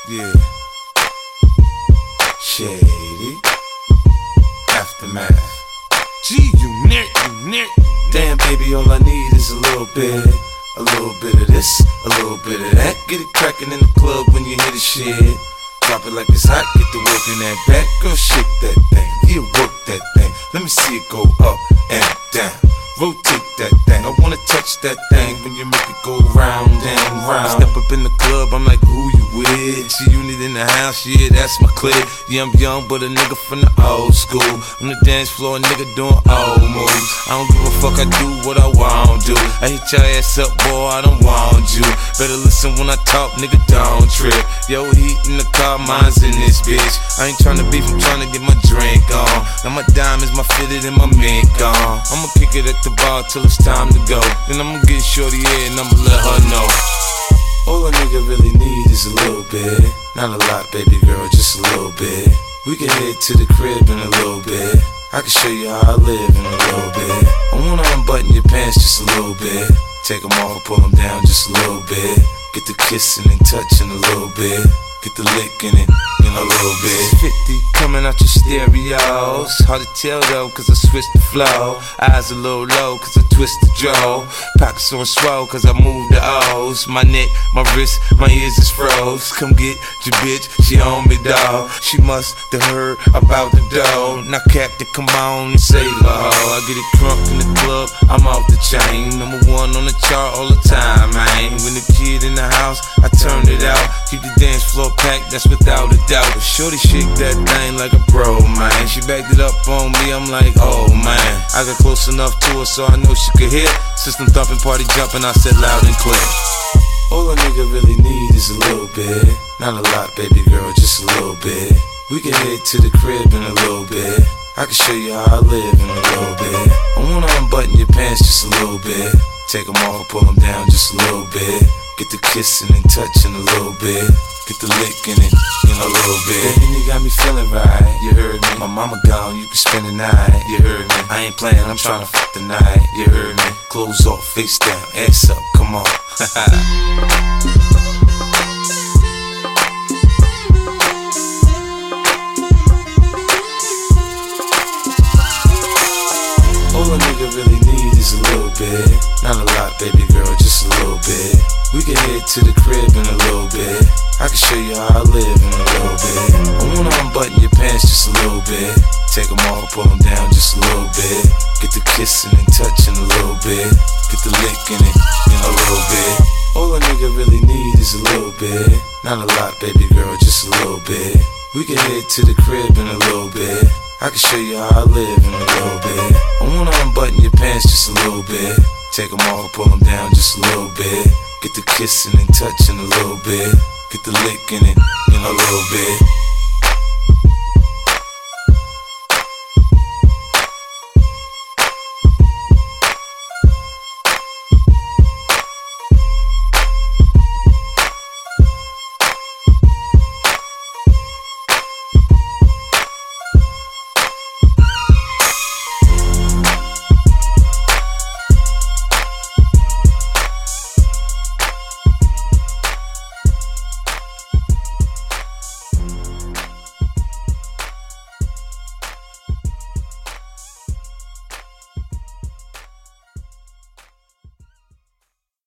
Yeah. Shady. Aftermath. G-Unit. Damn, baby, all I need is a little bit. A little bit of this, a little bit of that. Get it crackin' in the club when you hear the shit. Drop it like it's hot, get the work in that back. Girl, shake that thing, yeah, work that thing. Let me see it go up and down. Rotate that thing, I wanna touch that thing when you make it go round and round. I step up in the club, I'm like, who you with? G-Unit in the house, yeah, that's my clique. Yeah, I'm young, but a nigga from the old school. On the dance floor, a nigga doing old moves. I don't give a fuck, I do what I want to. I hit your ass up, boy, I don't want you. Better listen when I talk, nigga, don't trip. Yo, heat in the car, mine's in this bitch. I ain't tryna beef, I'm tryna get my drink on. Now my diamonds, my fitted, and my mink on. I'ma kick it at the bar till it's time to go. Then I'ma get shorty here and I'ma let her know. All a nigga really need is a little bit. Not a lot, baby girl, just a little bit. We can head to the crib in a little bit. I can show you how I live in a little bit. I wanna unbutton your pants just a little bit. Take them off and pull them down just a little bit. Get the kissing and touching a little bit. Get the licking it in a little bit. 50 coming out your stereos. Hard to tell though, cause I switched the flow. Eyes a little low, cause I twist the jaw. Pockets on swole, cause I move the O's. My neck, my wrist, my ears is froze. Come get your bitch, she on me, dawg. She must have heard about the dough. Now Captain, come on and say la. I get it crunk in the club, I'm off the chain. Number one on the chart all the time, man. When the kid in the house, I turn it out. Keep the dance floor packed, that's without a doubt. Shorty shake that thing like a pro, man. She backed it up on me, I'm like, oh man. I got close enough to her so I know she could hear. System thumping, party jumping, I said loud and clear. All a nigga really need is a little bit. Not a lot, baby girl, just a little bit. We can head to the crib in a little bit. I can show you how I live in a little bit. I wanna unbutton your pants just a little bit. Take them off, pull them down just a little bit. Get the kissing and touching a little bit. Get the licking it in a little bit. Baby, you got me feeling right, you heard me. My mama gone, you can spend the night, you heard me. I ain't playing, I'm tryna fuck the night, you heard me. Clothes off, face down, ass up, come on. All a nigga really need is a little bit. Not a lot, baby girl, just a little bit. We can head to the crib in a little bit. I can show you how I live in a little bit. I wanna unbutton your pants just a little bit. Take them off, pull them down just a little bit. Get the kissing and touching a little bit. Get the licking it in a little bit. All a nigga really need is a little bit. Not a lot, baby girl, just a little bit. We can head to the crib in a little bit. I can show you how I live in a little bit. I wanna unbutton your pants just a little bit. Take them off, pull them down just a little bit. Get the kissing and touching a little bit. Get the licking it in a little bit.